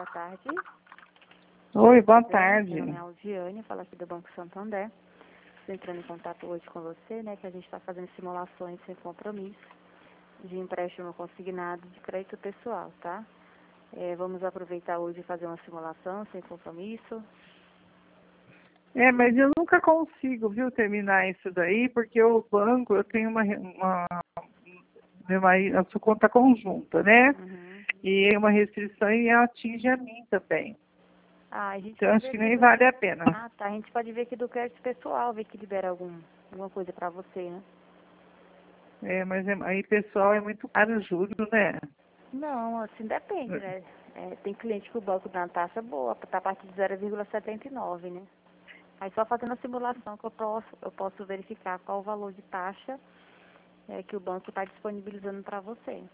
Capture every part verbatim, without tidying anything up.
boa tarde. Oi, boa Bem, tarde. meu nome é Aldiane, falo aqui do Banco Santander. Estou entrando em contato hoje com você, né, que a gente está fazendo simulações sem compromisso de empréstimo consignado de crédito pessoal, tá? É, vamos aproveitar hoje e fazer uma simulação sem compromisso. É, mas eu nunca consigo, viu, terminar isso daí, porque o banco, eu tenho uma, uma, uma a sua conta conjunta, né? Uhum. E é uma restrição e atinge a mim também. Ah, a gente Então, pode acho ver que aqui nem do... vale a pena. Ah, tá. A gente pode ver aqui do crédito pessoal, ver que libera algum, alguma coisa para você, né? É, mas é, aí, pessoal, é muito caro o juro, né? Não, assim, depende, né? É, tem cliente que o banco dá uma taxa boa, tá a partir de zero vírgula setenta e nove, né? Aí só fazendo a simulação que eu posso, eu posso verificar qual o valor de taxa é, que o banco está disponibilizando para você.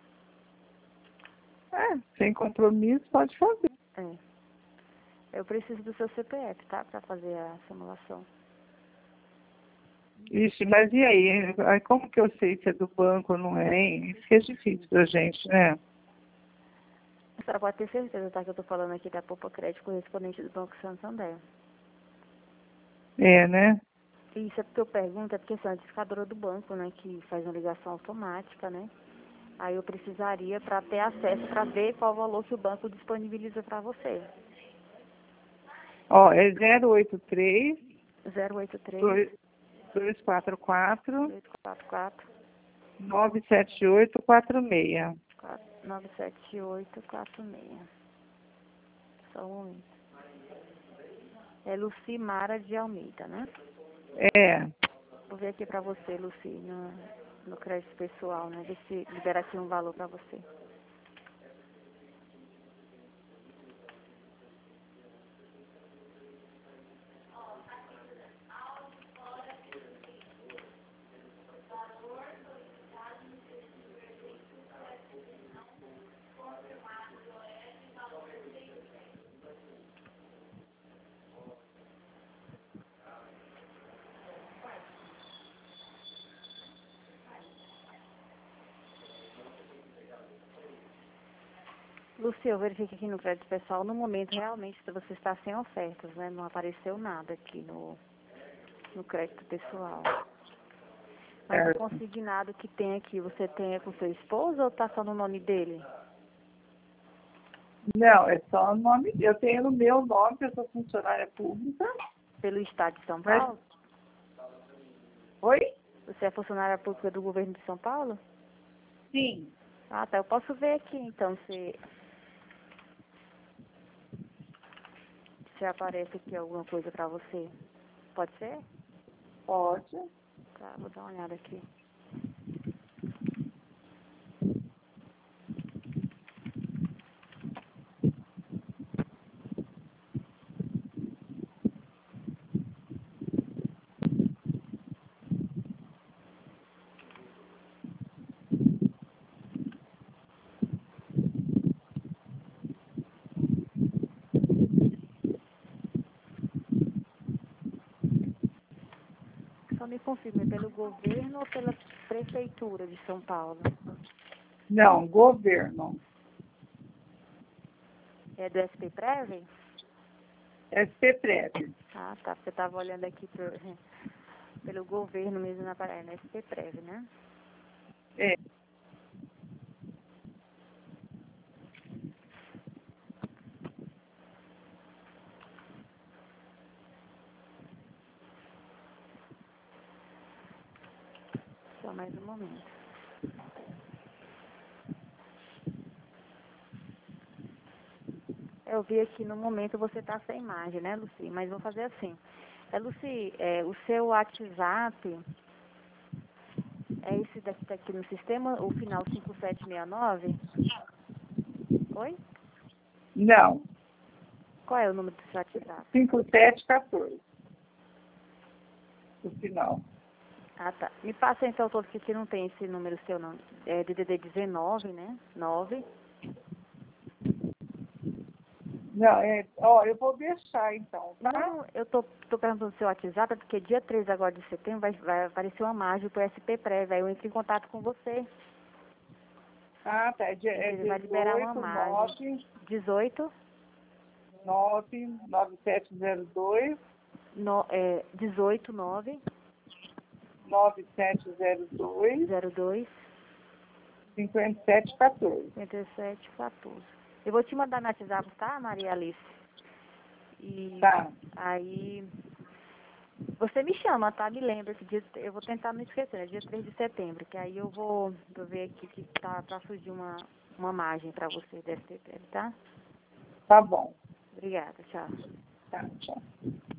É, sem compromisso, pode fazer. É. Eu preciso do seu C P F, tá? Para fazer a simulação. Ixi, mas e aí? Aí como que eu sei se é do banco ou não é, hein? Isso que é difícil pra gente, né? A senhora pode ter certeza, tá? Que eu tô falando aqui da Poupa Crédito correspondente do Banco Santander. É, né? Isso é porque eu pergunto, é porque assim, é a notificadora do banco, né? Que faz uma ligação automática, né? Aí eu precisaria para ter acesso, para ver qual o valor que o banco disponibiliza para você. Ó, é zero oito três, zero oito três, dois quatro quatro, oito quatro quatro, nove sete oito quatro seis. nove sete oito quatro seis. Só um momento. É Lucimara de Almeida, né? É. Vou ver aqui para você, Luci, no, no crédito pessoal, né? Ver se libera aqui um valor para você. Luci, eu verifico aqui no crédito pessoal, no momento realmente você está sem ofertas, né? Não apareceu nada aqui no, no crédito pessoal. Mas o É. consignado que tem aqui, você tem é com seu esposo ou tá só no nome dele? Não, é só o nome. Eu tenho no meu nome, eu sou funcionária pública. Pelo Estado de São Mas... Paulo? Oi? Você é funcionária pública do governo de São Paulo? Sim. Ah, tá. Eu posso ver aqui, então, se, se aparece aqui alguma coisa pra você. Pode ser? Pode. Tá, vou dar uma olhada aqui. Só me confirme, é pelo governo ou pela prefeitura de São Paulo? Não, governo. É do S P Prev? S P Prev. Ah, tá. Você estava olhando aqui pro, pelo governo mesmo na Paraíba, no S P Prev, né? É. Só mais um momento. Eu vi aqui no momento você está sem imagem, né, Luci? Mas vou fazer assim. É, Luci, é, o seu WhatsApp é esse daqui, tá aqui no sistema, o final cinco sete seis nove? Oi? Não, Qual é o número do seu WhatsApp? cinco sete um quatro. O final. Ah, tá. Me passa então todo que aqui não tem esse número seu, não. É D D D dezenove, né? nove. Não, é. Ó, eu vou deixar então, tá? Não, eu tô, tô perguntando do seu WhatsApp, porque dia três agora de setembro vai, vai aparecer uma margem pro S P Prev, aí eu entro em contato com você. Ah, tá. É, de- é Ele vai liberar uma dezoito, margem. nove. dezoito? nove nove sete zero dois No, é, dezoito nove nove sete zero dois zero dois cinco sete um quatro. cinquenta e sete quatorze. Eu vou te mandar no WhatsApp, tá, Maria Alice? E Tá. aí você me chama, tá? Me lembra que dia, eu vou tentar não esquecer, é dia três de setembro, que aí eu vou, vou ver aqui que tá pra surgir uma, uma margem pra você da S T P, tá? Tá bom. Obrigada, tchau. Tá, tchau.